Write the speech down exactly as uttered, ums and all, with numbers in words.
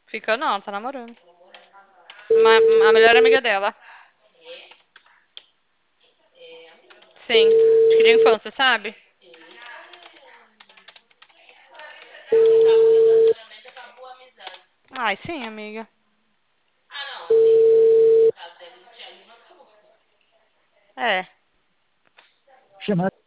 Fica não, ela tá namorando. Ma- a melhor amiga dela. Sim. Acho que de infância, sabe? Ai, sim, amiga. É. Chamada